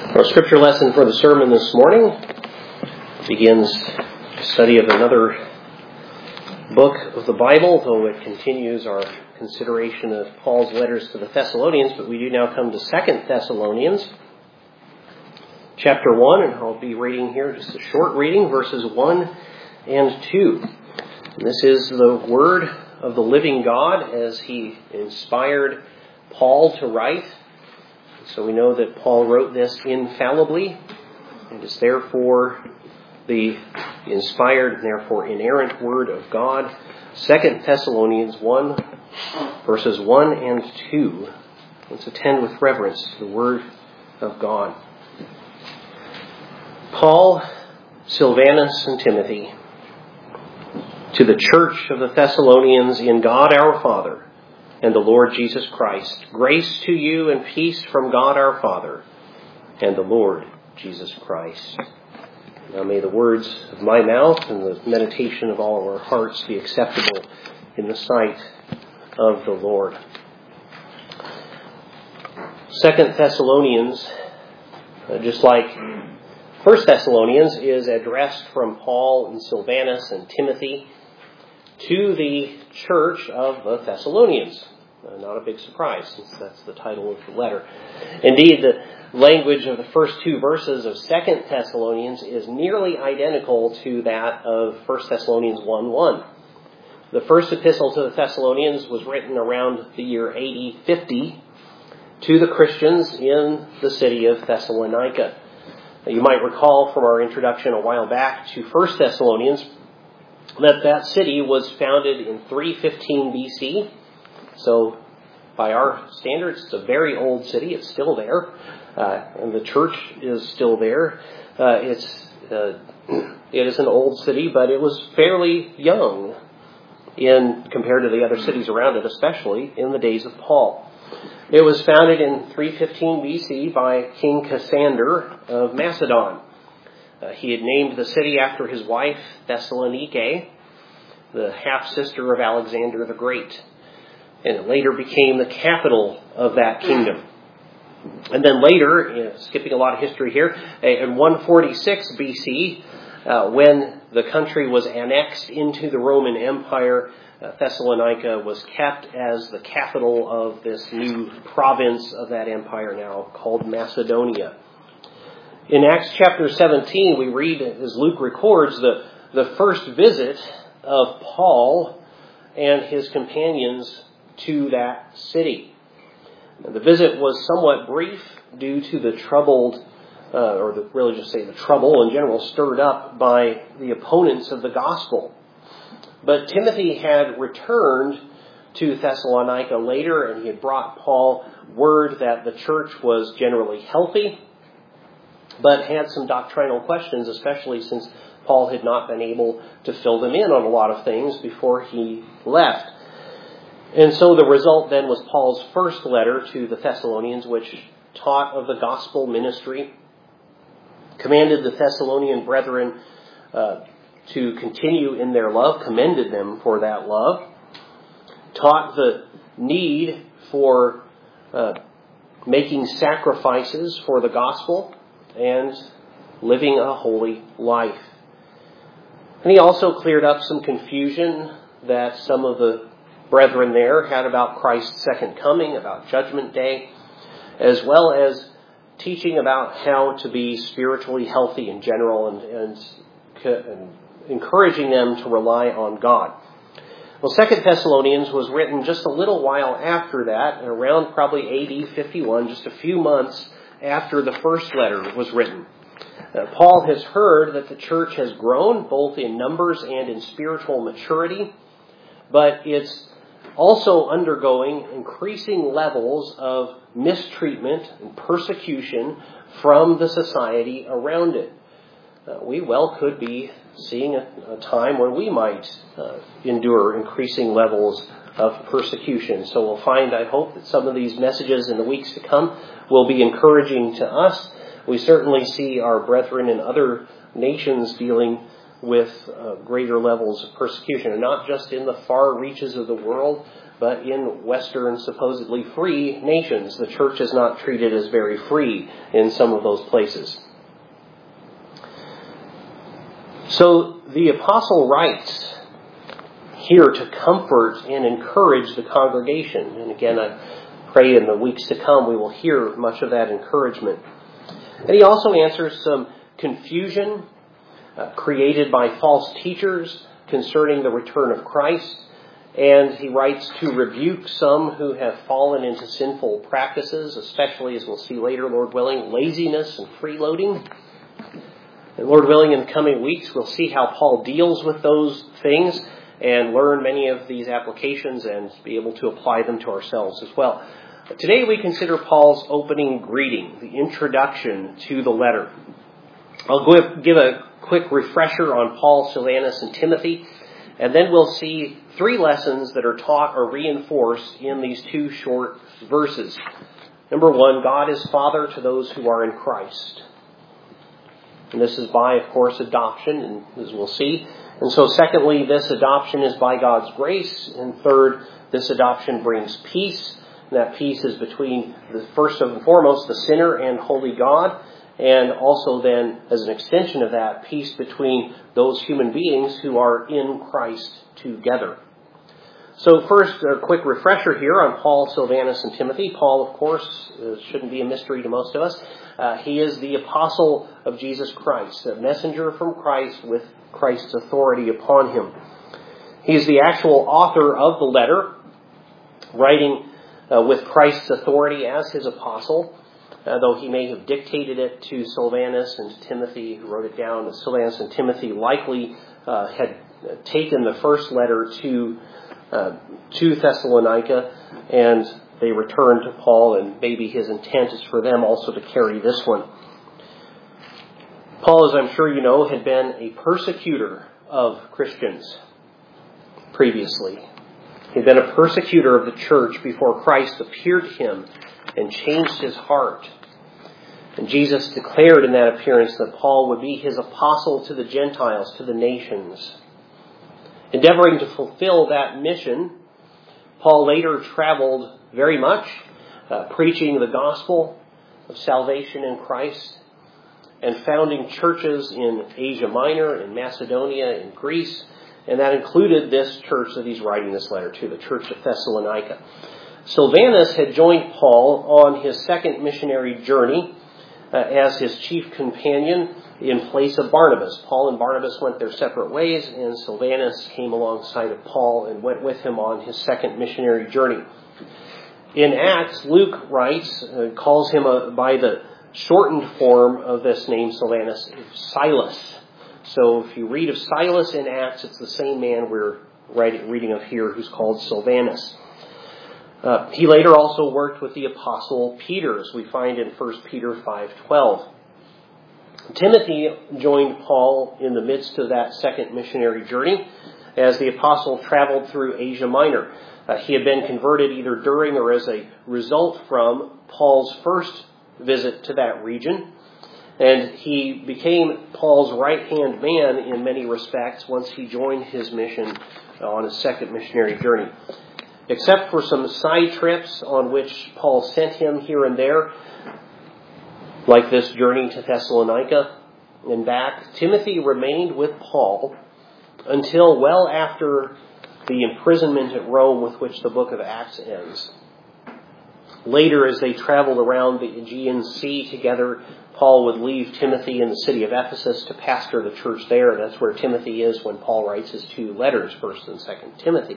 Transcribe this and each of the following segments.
Our scripture lesson for the sermon this morning begins the study of another book of the Bible, though it continues our consideration of Paul's letters to the Thessalonians, but we do now come to 2 Thessalonians, chapter 1, and I'll be reading here just a short reading, verses 1 and 2. And this is the word of the living God as he inspired Paul to write. So we know that Paul wrote this infallibly. It is therefore the inspired and therefore inerrant word of God. 2 Thessalonians 1, verses 1 and 2. Let's attend with reverence to the word of God. Paul, Silvanus, and Timothy, to the church of the Thessalonians in God our Father and the Lord Jesus Christ, grace to you and peace from God our Father and the Lord Jesus Christ. Now may the words of my mouth and the meditation of all of our hearts be acceptable in the sight of the Lord. 2 Thessalonians, just like 1 Thessalonians, is addressed from Paul and Silvanus and Timothy to the church of the Thessalonians. Not a big surprise, since that's the title of the letter. Indeed, the language of the first two verses of 2 Thessalonians is nearly identical to that of 1 Thessalonians 1:1. The first epistle to the Thessalonians was written around the year AD 50 to the Christians in the city of Thessalonica. You might recall from our introduction a while back to 1 Thessalonians that city was founded in 315 BC. So by our standards, it's a very old city. It's still there. And the church is still there. It is an old city, but it was fairly young compared to the other cities around it, especially in the days of Paul. It was founded in 315 BC by King Cassander of Macedon. He had named the city after his wife, Thessalonike, the half-sister of Alexander the Great. And it later became the capital of that kingdom. And then later, skipping a lot of history here, in 146 BC, when the country was annexed into the Roman Empire, Thessalonica was kept as the capital of this new province of that empire now called Macedonia. In Acts chapter 17, we read, as Luke records, the first visit of Paul and his companions to that city. The visit was somewhat brief due to the trouble in general stirred up by the opponents of the gospel. But Timothy had returned to Thessalonica later, and he had brought Paul word that the church was generally healthy, but had some doctrinal questions, especially since Paul had not been able to fill them in on a lot of things before he left. And so the result then was Paul's first letter to the Thessalonians, which taught of the gospel ministry, commanded the Thessalonian brethren to continue in their love, commended them for that love, taught the need for making sacrifices for the gospel, and living a holy life. And he also cleared up some confusion that some of the brethren there had about Christ's second coming, about Judgment Day, as well as teaching about how to be spiritually healthy in general and encouraging them to rely on God. Well, 2 Thessalonians was written just a little while after that, around probably AD 51, just a few months after the first letter was written. Paul has heard that the church has grown both in numbers and in spiritual maturity, but it's also undergoing increasing levels of mistreatment and persecution from the society around it. We well could be seeing a time when we might endure increasing levels of persecution. So we'll find, I hope, that some of these messages in the weeks to come will be encouraging to us. We certainly see our brethren in other nations dealing with greater levels of persecution, and not just in the far reaches of the world, but in Western, supposedly free nations, the church is not treated as very free in some of those places. So the apostle writes here to comfort and encourage the congregation. And again, I pray in the weeks to come we will hear much of that encouragement. And he also answers some confusion created by false teachers concerning the return of Christ. And he writes to rebuke some who have fallen into sinful practices, especially, as we'll see later, Lord willing, laziness and freeloading. And Lord willing, in the coming weeks, we'll see how Paul deals with those things and learn many of these applications and be able to apply them to ourselves as well. Today we consider Paul's opening greeting, the introduction to the letter. I'll give a quick refresher on Paul, Silvanus, and Timothy, and then we'll see 3 lessons that are taught or reinforced in these 2 short verses. Number 1, God is Father to those who are in Christ. And this is by, of course, adoption, and as we'll see. And so secondly, this adoption is by God's grace. And third, this adoption brings peace. And that peace is between, first and foremost, the sinner and holy God. And also then, as an extension of that, peace between those human beings who are in Christ together. So first, a quick refresher here on Paul, Silvanus, and Timothy. Paul, of course, shouldn't be a mystery to most of us. He is the apostle of Jesus Christ, a messenger from Christ with Christ's authority upon him. He is the actual author of the letter, writing with Christ's authority as his apostle, though he may have dictated it to Silvanus and Timothy, who wrote it down. Silvanus and Timothy likely had taken the first letter to Thessalonica, and they returned to Paul, and maybe his intent is for them also to carry this one. Paul, as I'm sure you know, had been a persecutor of Christians previously. He'd been a persecutor of the church before Christ appeared to him and changed his heart. And Jesus declared in that appearance that Paul would be his apostle to the Gentiles, to the nations. Endeavoring to fulfill that mission, Paul later traveled very much, preaching the gospel of salvation in Christ and founding churches in Asia Minor, in Macedonia, in Greece, and that included this church that he's writing this letter to, the church of Thessalonica. Silvanus had joined Paul on his second missionary journey as his chief companion in place of Barnabas. Paul and Barnabas went their separate ways, and Silvanus came alongside of Paul and went with him on his second missionary journey. In Acts, Luke writes, calls him by the shortened form of this name, Silvanus, Silas. So if you read of Silas in Acts, it's the same man we're reading of here who's called Silvanus. He later also worked with the apostle Peter, as we find in 1 Peter 5:12. Timothy joined Paul in the midst of that second missionary journey as the apostle traveled through Asia Minor. He had been converted either during or as a result from Paul's first visit to that region. And he became Paul's right-hand man in many respects once he joined his mission on his second missionary journey. Except for some side trips on which Paul sent him here and there, like this journey to Thessalonica and back, Timothy remained with Paul until well after the imprisonment at Rome with which the book of Acts ends. Later, as they traveled around the Aegean Sea together, Paul would leave Timothy in the city of Ephesus to pastor the church there. That's where Timothy is when Paul writes his 2 letters, 1st and 2nd Timothy.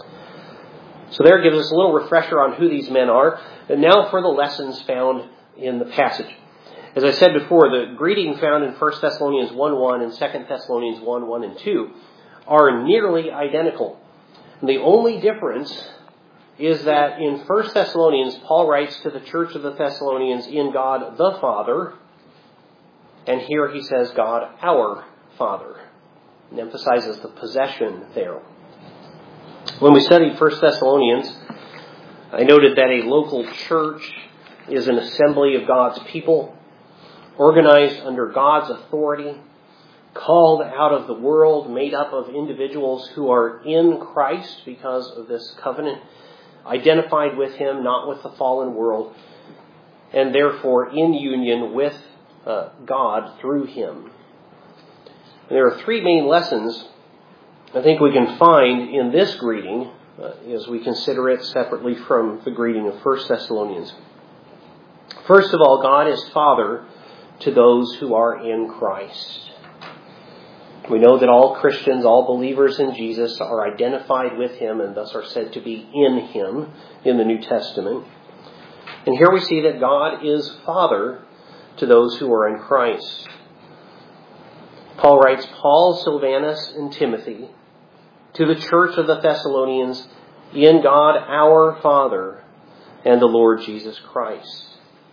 So there gives us a little refresher on who these men are. And now for the lessons found in the passage. As I said before, the greeting found in 1 Thessalonians 1:1 and 2 Thessalonians 1:1 and 2 are nearly identical. And the only difference is that in 1 Thessalonians, Paul writes to the church of the Thessalonians in God the Father, and here he says God our Father, and emphasizes the possession there. When we studied 1 Thessalonians, I noted that a local church is an assembly of God's people, organized under God's authority, called out of the world, made up of individuals who are in Christ because of this covenant, identified with him, not with the fallen world, and therefore in union with God through him. And there are three main lessons I think we can find in this greeting as we consider it separately from the greeting of 1 Thessalonians. First of all, God is Father to those who are in Christ. We know that all Christians, all believers in Jesus are identified with him and thus are said to be in him in the New Testament. And here we see that God is Father to those who are in Christ. Paul writes, Paul, Silvanus, and Timothy, to the church of the Thessalonians, in God our Father and the Lord Jesus Christ.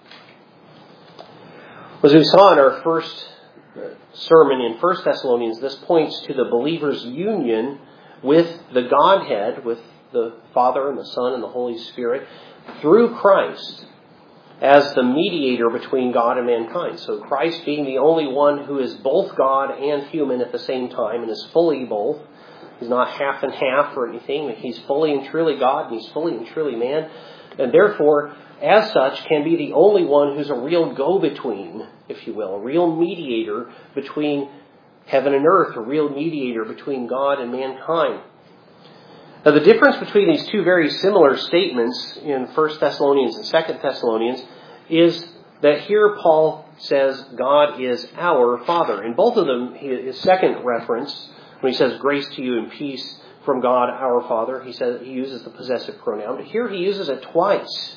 As we saw in our first sermon in 1 Thessalonians, this points to the believer's union with the Godhead, with the Father and the Son and the Holy Spirit, through Christ as the mediator between God and mankind. So Christ being the only one who is both God and human at the same time and is fully both. He's not half and half or anything. He's fully and truly God and he's fully and truly man. And therefore, as such, can be the only one who's a real go-between, if you will, a real mediator between heaven and earth, a real mediator between God and mankind. Now, the difference between these two very similar statements in 1 Thessalonians and 2 Thessalonians is that here Paul says God is our Father. In both of them, his second reference, when he says grace to you and peace from God our Father, he uses the possessive pronoun. But here he uses it twice.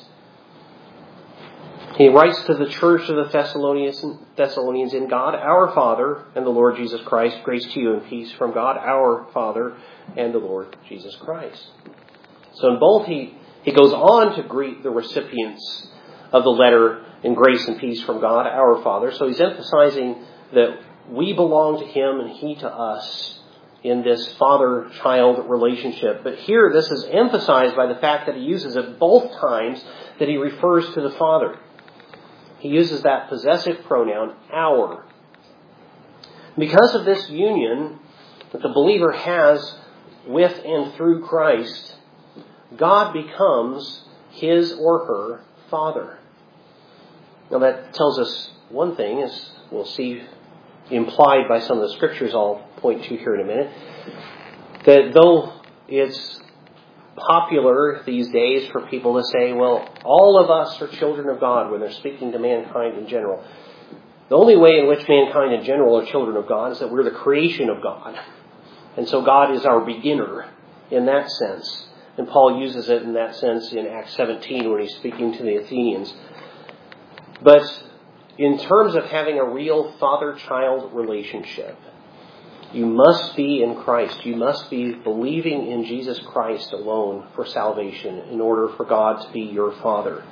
He writes to the church of the Thessalonians, in God our Father and the Lord Jesus Christ, grace to you and peace from God our Father and the Lord Jesus Christ. So in both he goes on to greet the recipients of the letter in grace and peace from God our Father. So he's emphasizing that we belong to him and he to us in this father-child relationship. But here this is emphasized by the fact that he uses it both times that he refers to the Father. He uses that possessive pronoun, our. Because of this union that the believer has with and through Christ, God becomes his or her Father. Now that tells us one thing, as we'll see implied by some of the scriptures I'll point to here in a minute, that though it's popular these days for people to say, well, all of us are children of God when they're speaking to mankind in general. The only way in which mankind in general are children of God is that we're the creation of God. And so God is our beginner in that sense. And Paul uses it in that sense in Acts 17 when he's speaking to the Athenians. But in terms of having a real father-child relationship, you must be in Christ. You must be believing in Jesus Christ alone for salvation in order for God to be your Father.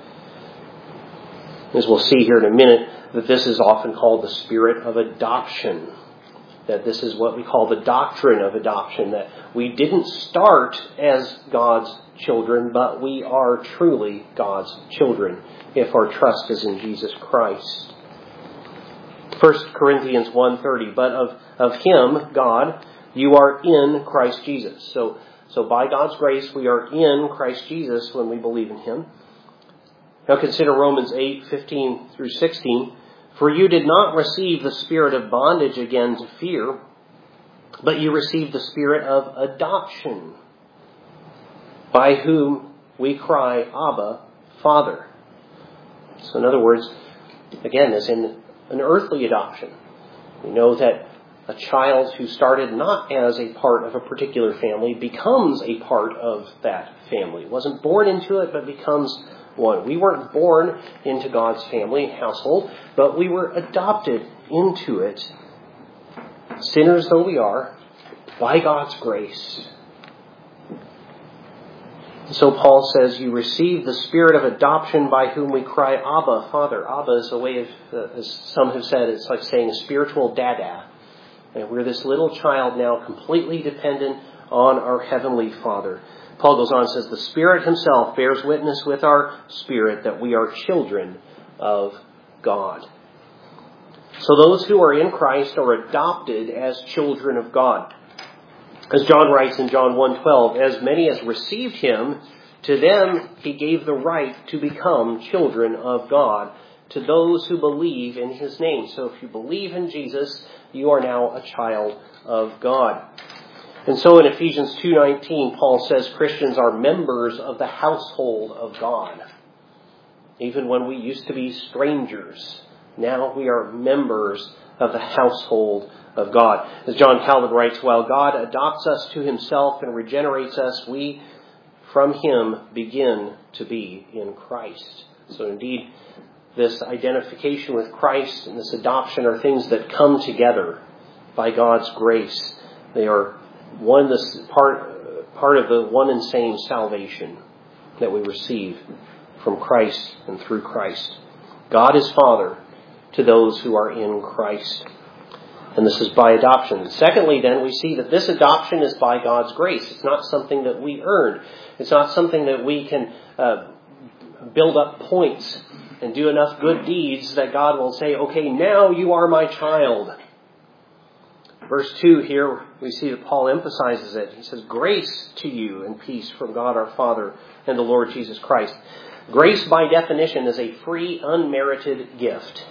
As we'll see here in a minute, that this is often called the spirit of adoption. That this is what we call the doctrine of adoption. That we didn't start as God's children, but we are truly God's children if our trust is in Jesus Christ. 1 Corinthians 1:30, but of him, God, you are in Christ Jesus. So by God's grace, we are in Christ Jesus when we believe in him. Now consider Romans 8:15 through 16. For you did not receive the spirit of bondage again to fear, but you received the spirit of adoption, by whom we cry, Abba, Father. So in other words, again, as in an earthly adoption, we know that a child who started not as a part of a particular family becomes a part of that family. Wasn't born into it, but becomes one. We weren't born into God's family household, but we were adopted into it, sinners though we are, by God's grace. So Paul says, you receive the spirit of adoption by whom we cry, Abba, Father. Abba is a way of, as some have said, it's like saying a spiritual dada. And we're this little child now completely dependent on our heavenly Father. Paul goes on and says, the Spirit himself bears witness with our spirit that we are children of God. So those who are in Christ are adopted as children of God. As John writes in John 1:12, as many as received him, To them, he gave the right to become children of God, to those who believe in his name. So if you believe in Jesus, you are now a child of God. And so in Ephesians 2:19, Paul says Christians are members of the household of God. Even when we used to be strangers, now we are members of the household of God. As John Calvin writes, while God adopts us to himself and regenerates us, we from him begin to be in Christ. So indeed, this identification with Christ and this adoption are things that come together by God's grace. They are part of the one and same salvation that we receive from Christ and through Christ. God is Father to those who are in Christ. And this is by adoption. Secondly, then, we see that this adoption is by God's grace. It's not something that we earn. It's not something that we can build up points and do enough good deeds that God will say, okay, now you are my child. Verse 2 here, we see that Paul emphasizes it. He says, grace to you and peace from God our Father and the Lord Jesus Christ. Grace, by definition, is a free, unmerited gift.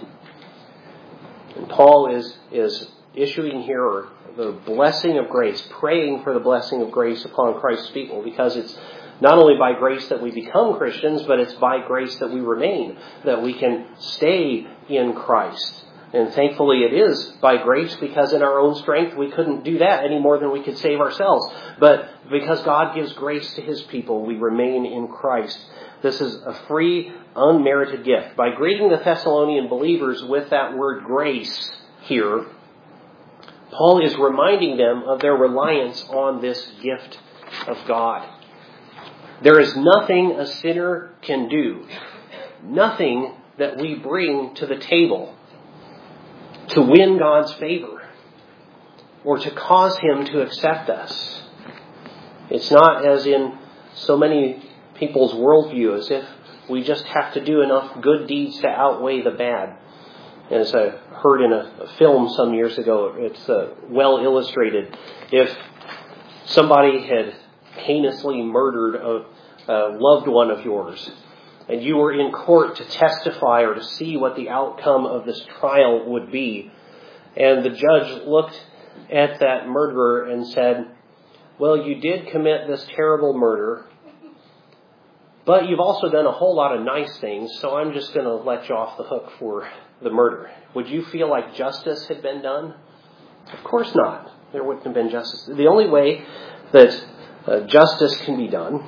And Paul is issuing here the blessing of grace, praying for the blessing of grace upon Christ's people, because it's not only by grace that we become Christians, but it's by grace that we remain, that we can stay in Christ. And thankfully it is by grace, because in our own strength we couldn't do that any more than we could save ourselves. But because God gives grace to his people, we remain in Christ. This is a free, unmerited gift. By greeting the Thessalonian believers with that word grace here, Paul is reminding them of their reliance on this gift of God. There is nothing a sinner can do, nothing that we bring to the table to win God's favor or to cause him to accept us. It's not as in so many people's worldview, as if we just have to do enough good deeds to outweigh the bad. And as I heard in a film some years ago, it's well illustrated. If somebody had heinously murdered a loved one of yours, and you were in court to testify or to see what the outcome of this trial would be, and the judge looked at that murderer and said, well, you did commit this terrible murder, but you've also done a whole lot of nice things, so I'm just going to let you off the hook for the murder. Would you feel like justice had been done? Of course not. There wouldn't have been justice. The only way that justice can be done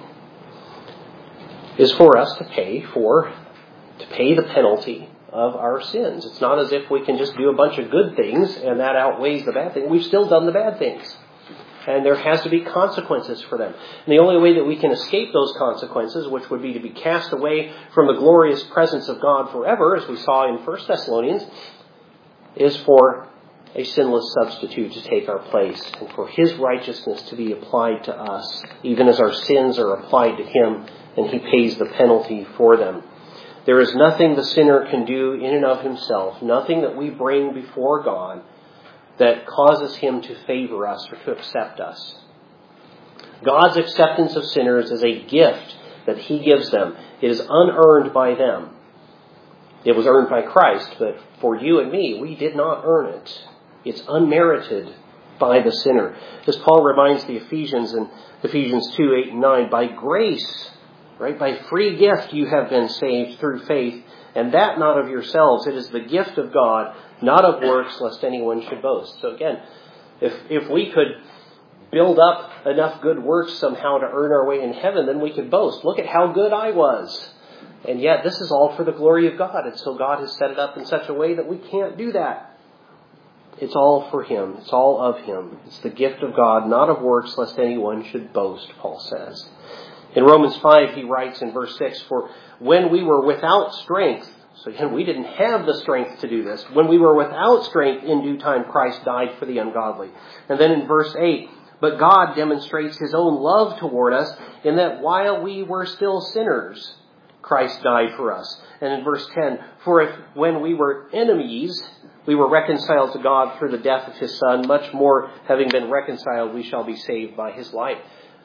is for us to pay the penalty of our sins. It's not as if we can just do a bunch of good things and that outweighs the bad thing. We've still done the bad things. And there has to be consequences for them. And the only way that we can escape those consequences, which would be to be cast away from the glorious presence of God forever, as we saw in 1 Thessalonians, is for a sinless substitute to take our place and for his righteousness to be applied to us, even as our sins are applied to him and he pays the penalty for them. There is nothing the sinner can do in and of himself, nothing that we bring before God that causes him to favor us or to accept us. God's acceptance of sinners is a gift that he gives them. It is unearned by them. It was earned by Christ, but for you and me, we did not earn it. It's unmerited by the sinner. As Paul reminds the Ephesians in Ephesians 2, 8, and 9, by grace, right, by free gift you have been saved through faith, and that not of yourselves. It is the gift of God, not of works, lest anyone should boast. So again, if we could build up enough good works somehow to earn our way in heaven, then we could boast. Look at how good I was. And yet this is all for the glory of God. And so God has set it up in such a way that we can't do that. It's all for him. It's all of him. It's the gift of God, not of works, lest anyone should boast, Paul says. In Romans 5, he writes in verse 6, for when we were without strength, so again, we didn't have the strength to do this. When we were without strength, in due time, Christ died for the ungodly. And then in verse 8, but God demonstrates his own love toward us in that while we were still sinners, Christ died for us. And in verse 10, for if when we were enemies, we were reconciled to God through the death of his Son, much more having been reconciled, we shall be saved by his life.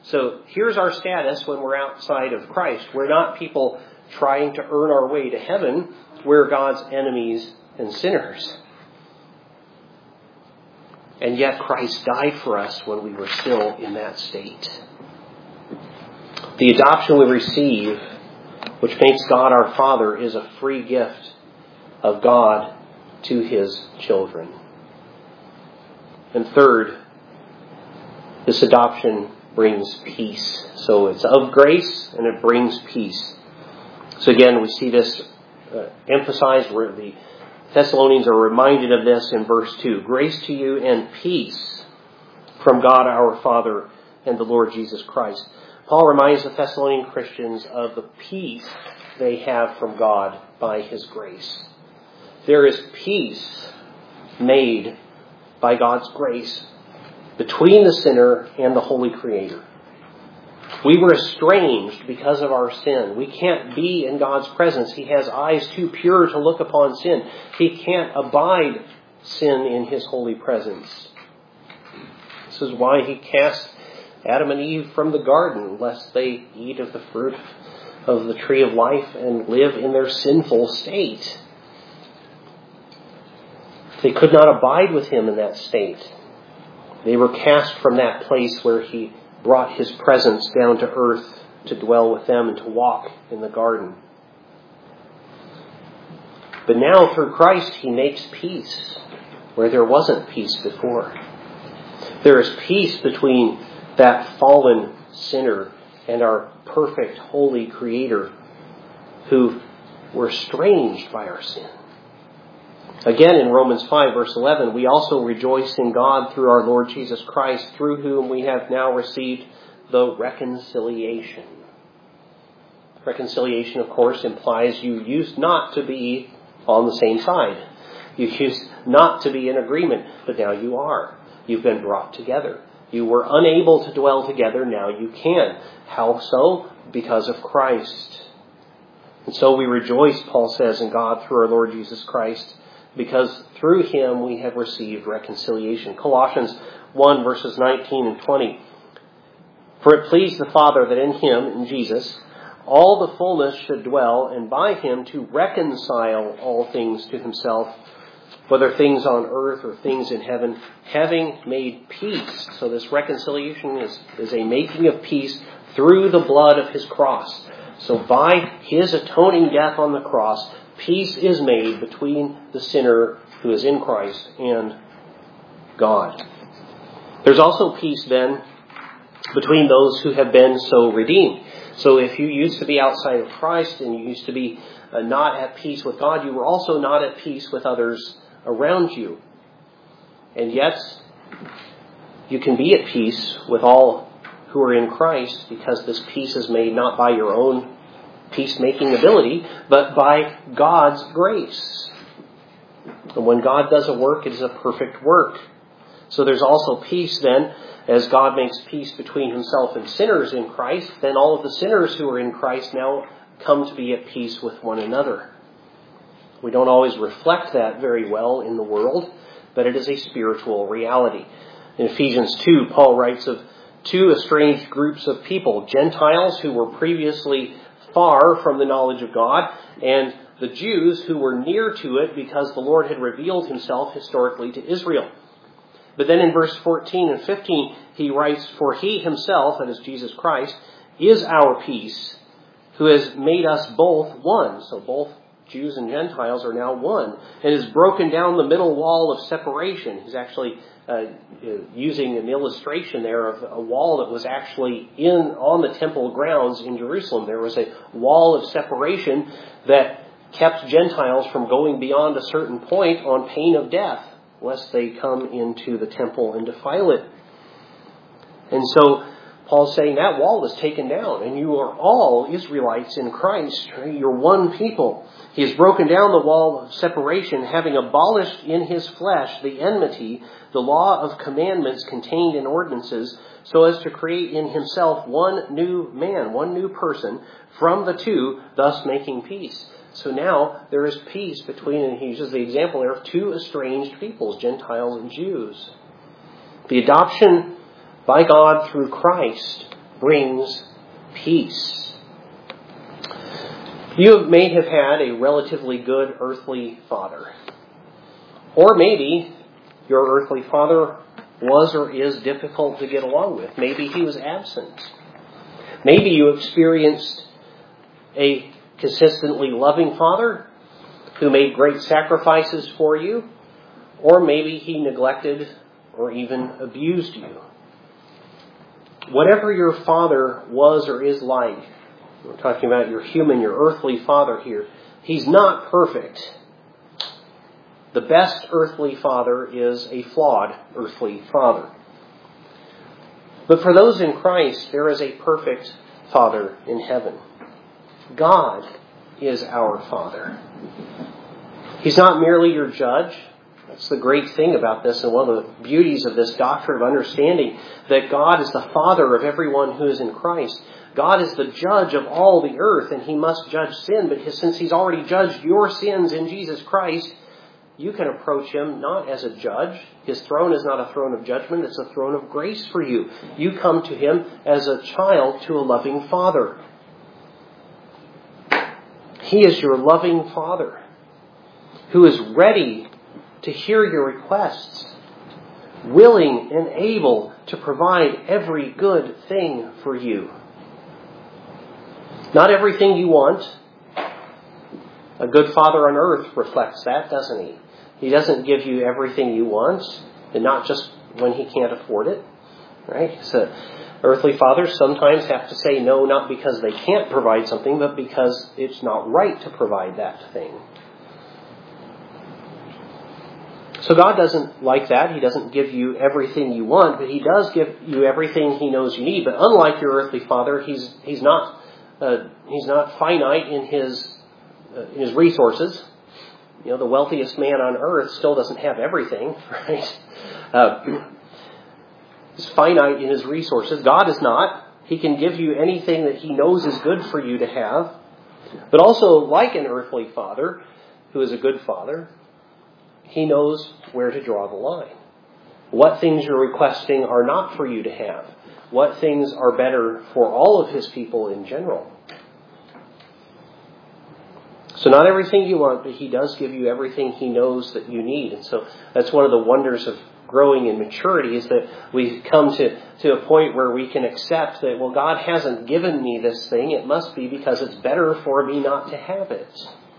So here's our status when we're outside of Christ. We're not people trying to earn our way to heaven. We're God's enemies and sinners. And yet Christ died for us when we were still in that state. The adoption we receive, which makes God our Father, is a free gift of God to His children. And third, this adoption brings peace. So it's of grace and it brings peace. So again, we see this emphasized where the Thessalonians are reminded of this in verse 2. Grace to you and peace from God our Father and the Lord Jesus Christ. Paul reminds the Thessalonian Christians of the peace they have from God by His grace. There is peace made by God's grace between the sinner and the Holy Creator. We were estranged because of our sin. We can't be in God's presence. He has eyes too pure to look upon sin. He can't abide sin in His holy presence. This is why He cast Adam and Eve from the garden, lest they eat of the fruit of the tree of life and live in their sinful state. They could not abide with Him in that state. They were cast from that place where He brought His presence down to earth to dwell with them and to walk in the garden. But now through Christ He makes peace where there wasn't peace before. There is peace between that fallen sinner and our perfect, holy Creator who were estranged by our sin. Again, in Romans 5, verse 11, we also rejoice in God through our Lord Jesus Christ, through whom we have now received the reconciliation. Reconciliation, of course, implies you used not to be on the same side. You used not to be in agreement, but now you are. You've been brought together. You were unable to dwell together, now you can. How so? Because of Christ. And so we rejoice, Paul says, in God through our Lord Jesus Christ, because through Him we have received reconciliation. Colossians 1, verses 19 and 20. For it pleased the Father that in Him, in Jesus, all the fullness should dwell, and by Him to reconcile all things to Himself, whether things on earth or things in heaven, having made peace. So this reconciliation is a making of peace through the blood of His cross. So by His atoning death on the cross, peace is made between the sinner who is in Christ and God. There's also peace then between those who have been so redeemed. So if you used to be outside of Christ and you used to be not at peace with God, you were also not at peace with others around you. And yet, you can be at peace with all who are in Christ because this peace is made not by your own peacemaking ability, but by God's grace. And when God does a work, it is a perfect work. So there's also peace then, as God makes peace between Himself and sinners in Christ, then all of the sinners who are in Christ now come to be at peace with one another. We don't always reflect that very well in the world, but it is a spiritual reality. In Ephesians 2, Paul writes of two estranged groups of people, Gentiles who were previously far from the knowledge of God, and the Jews who were near to it because the Lord had revealed Himself historically to Israel. But then in verse 14 and 15, he writes, For He Himself, that is Jesus Christ, is our peace, who has made us both one. So both Jews and Gentiles are now one, and has broken down the middle wall of separation. He's actually using an illustration there of a wall that was actually on the temple grounds in Jerusalem. There was a wall of separation that kept Gentiles from going beyond a certain point on pain of death, lest they come into the temple and defile it. And so Paul's saying that wall is taken down, and you are all Israelites in Christ. You're one people. He has broken down the wall of separation, having abolished in His flesh the enmity, the law of commandments contained in ordinances, so as to create in Himself one new man, one new person from the two, thus making peace. So now there is peace between, and he uses the example there of two estranged peoples, Gentiles and Jews. The adoption by God through Christ brings peace. You may have had a relatively good earthly father. Or maybe your earthly father was or is difficult to get along with. Maybe he was absent. Maybe you experienced a consistently loving father who made great sacrifices for you. Or maybe he neglected or even abused you. Whatever your father was or is like, we're talking about your earthly father here, he's not perfect. The best earthly father is a flawed earthly father. But for those in Christ, there is a perfect Father in heaven. God is our Father. He's not merely your judge. That's the great thing about this, and one of the beauties of this doctrine of understanding, that God is the Father of everyone who is in Christ. God is the judge of all the earth, and He must judge sin. But since He's already judged your sins in Jesus Christ, you can approach Him not as a judge. His throne is not a throne of judgment. It's a throne of grace for you. You come to Him as a child to a loving Father. He is your loving Father who is ready to hear your requests, willing and able to provide every good thing for you. Not everything you want. A good father on earth reflects that, doesn't he? He doesn't give you everything you want, and not just when he can't afford it. Right? So earthly fathers sometimes have to say no, not because they can't provide something, but because it's not right to provide that thing. So God doesn't like that. He doesn't give you everything you want, but He does give you everything He knows you need. But unlike your earthly father, He's not finite in his resources. You know, the wealthiest man on earth still doesn't have everything, right? He's finite in his resources. God is not. He can give you anything that He knows is good for you to have. But also, like an earthly father, who is a good father, He knows where to draw the line. What things you're requesting are not for you to have. What things are better for all of His people in general. So not everything you want, but He does give you everything He knows that you need. And so that's one of the wonders of growing in maturity, is that we come to a point where we can accept that, well, God hasn't given me this thing. It must be because it's better for me not to have it.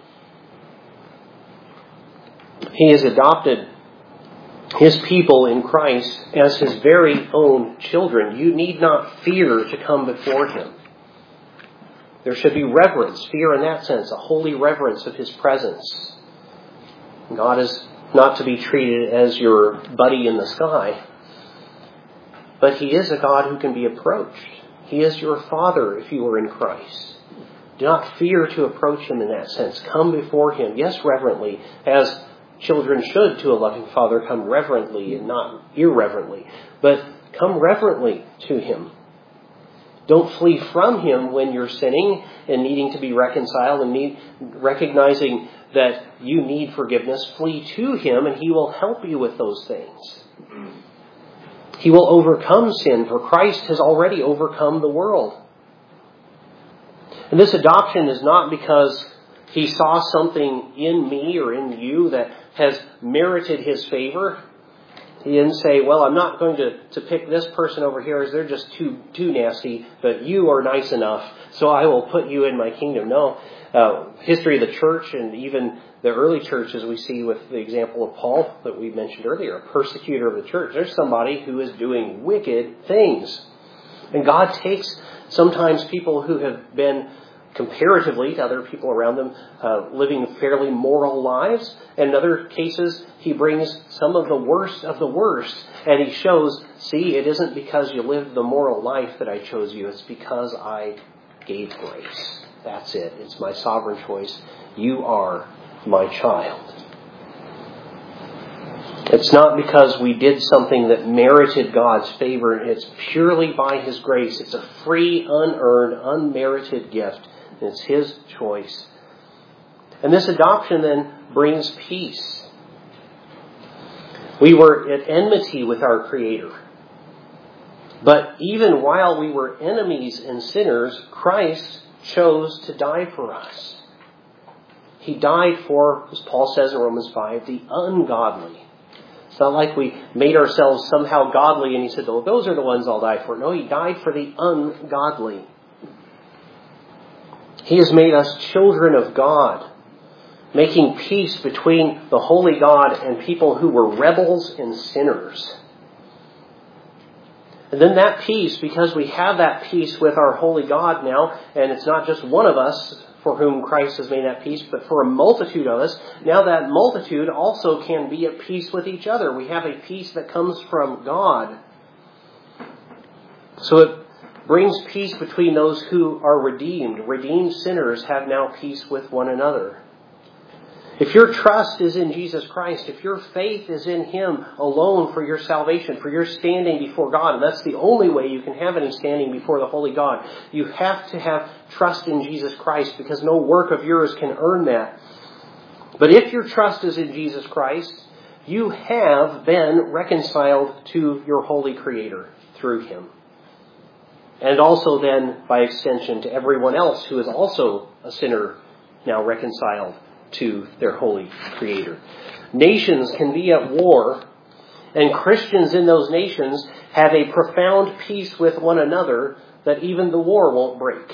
He has adopted His people in Christ as His very own children. You need not fear to come before Him. There should be reverence, fear in that sense, a holy reverence of His presence. God is not to be treated as your buddy in the sky, but He is a God who can be approached. He is your Father if you are in Christ. Do not fear to approach Him in that sense. Come before Him, yes, reverently, as children should to a loving Father. Come reverently and not irreverently, but come reverently to Him. Don't flee from Him when you're sinning and needing to be reconciled and recognizing that you need forgiveness. Flee to Him and He will help you with those things. He will overcome sin, for Christ has already overcome the world. And this adoption is not because He saw something in me or in you that has merited His favor. He didn't say, well, I'm not going to pick this person over here as they're just too nasty, but you are nice enough, so I will put you in my kingdom. No. History of the church and even the early church, as we see with the example of Paul that we mentioned earlier, a persecutor of the church. There's somebody who is doing wicked things. And God takes sometimes people who have been comparatively to other people around them, living fairly moral lives. And in other cases, He brings some of the worst, and He shows, see, it isn't because you lived the moral life that I chose you. It's because I gave grace. That's it. It's my sovereign choice. You are my child. It's not because we did something that merited God's favor. It's purely by His grace. It's a free, unearned, unmerited gift. It's His choice. And this adoption then brings peace. We were at enmity with our Creator. But even while we were enemies and sinners, Christ chose to die for us. He died for, as Paul says in Romans 5, the ungodly. It's not like we made ourselves somehow godly and he said, oh, those are the ones I'll die for. No, he died for the ungodly. He has made us children of God, making peace between the holy God and people who were rebels and sinners. And then that peace, because we have that peace with our holy God now, and it's not just one of us for whom Christ has made that peace, but for a multitude of us, now that multitude also can be at peace with each other. We have a peace that comes from God. So it brings peace between those who are redeemed. Redeemed sinners have now peace with one another. If your trust is in Jesus Christ, if your faith is in Him alone for your salvation, for your standing before God, and that's the only way you can have any standing before the Holy God, you have to have trust in Jesus Christ because no work of yours can earn that. But if your trust is in Jesus Christ, you have been reconciled to your holy Creator through Him. And also then, by extension, to everyone else who is also a sinner now reconciled to their holy Creator. Nations can be at war, and Christians in those nations have a profound peace with one another that even the war won't break.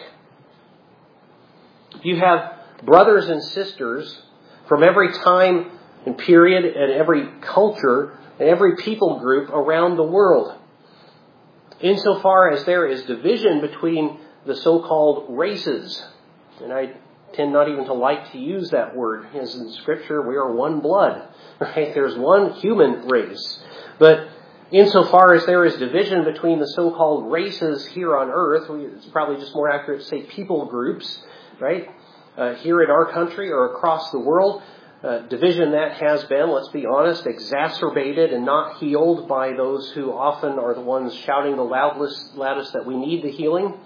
You have brothers and sisters from every time and period and every culture and every people group around the world. Insofar as there is division between the so-called races, and I tend not even to like to use that word. As in Scripture, we are one blood. Right? There's one human race. But insofar as there is division between the so-called races here on earth, it's probably just more accurate to say people groups, right? Here in our country or across the world, division that has been, let's be honest, exacerbated and not healed by those who often are the ones shouting the loudest that we need the healing.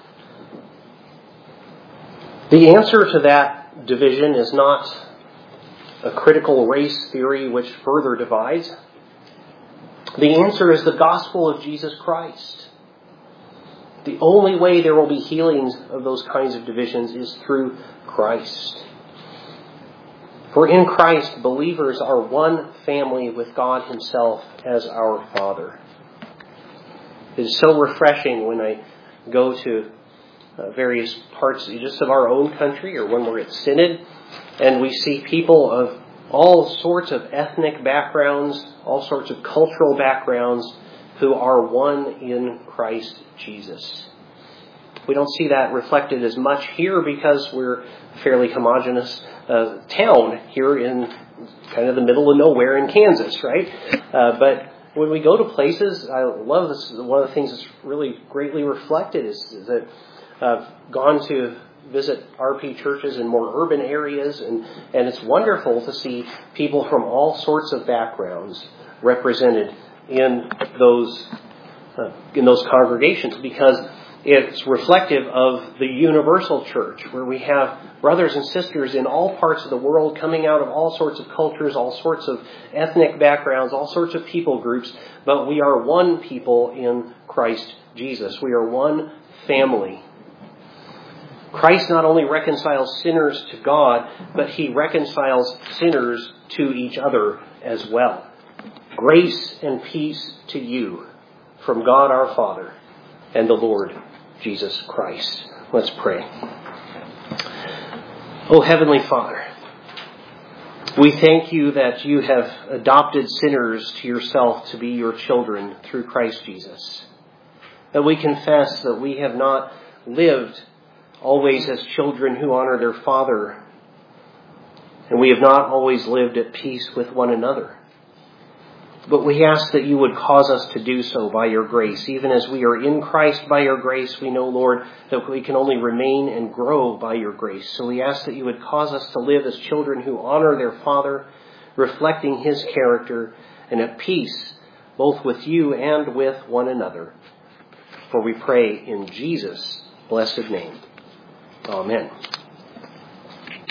The answer to that division is not a critical race theory which further divides. The answer is the gospel of Jesus Christ. The only way there will be healings of those kinds of divisions is through Christ. For in Christ, believers are one family with God Himself as our Father. It is so refreshing when I go to various parts just of our own country or when we're at Synod and we see people of all sorts of ethnic backgrounds, all sorts of cultural backgrounds who are one in Christ Jesus. We don't see that reflected as much here because we're a fairly homogeneous town here in kind of the middle of nowhere in Kansas, right? But when we go to places, I love this. One of the things that's really greatly reflected is that I've gone to visit RP churches in more urban areas, and it's wonderful to see people from all sorts of backgrounds represented in those congregations, because it's reflective of the universal church, where we have brothers and sisters in all parts of the world coming out of all sorts of cultures, all sorts of ethnic backgrounds, all sorts of people groups, but we are one people in Christ Jesus. We are one family. Christ not only reconciles sinners to God, but He reconciles sinners to each other as well. Grace and peace to you from God our Father and the Lord Jesus Christ. Let's pray. Oh, Heavenly Father, we thank You that You have adopted sinners to Yourself to be Your children through Christ Jesus. That we confess that we have not lived always as children who honor their Father, and we have not always lived at peace with one another. But we ask that You would cause us to do so by Your grace. Even as we are in Christ by Your grace, we know, Lord, that we can only remain and grow by Your grace. So we ask that You would cause us to live as children who honor their Father, reflecting His character, and at peace both with You and with one another. For we pray in Jesus' blessed name. Amen.